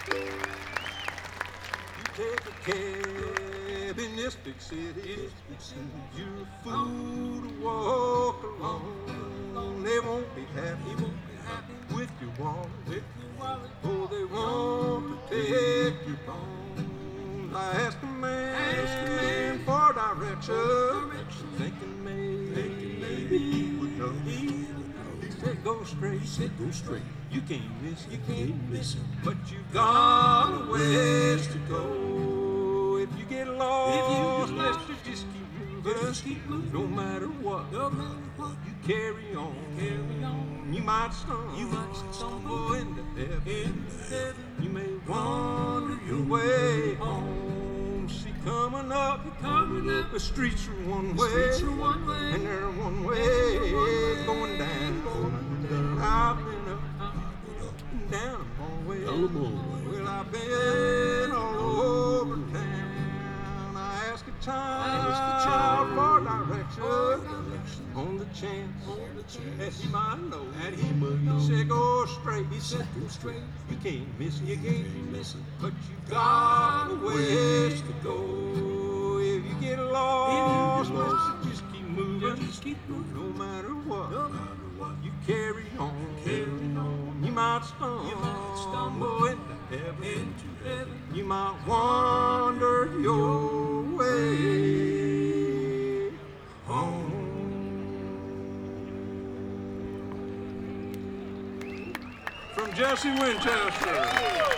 You take a cab in this big city, you're a fool to walk alone. They won't be happy with your wallet. Oh, they want to take your phone. I asked a man for direction, thinking maybe he would know. He said, go straight. You can't miss it. But you've got a ways to go. If you get lost, let's just keep moving. No matter what, you carry on. You might stumble into heaven. You may wander your way home. See, coming up, the streets are one way, and they're one way going down. I've been up and down a long way. Well, I've been all over town. I asked a child for direction on the chance that he might know. He said, go straight. You can't miss it. But you got a ways to go. If you get lost, let's just keep moving. No matter what, you carry on. You might stumble into heaven. You might wander your way home. From Jesse Winchester.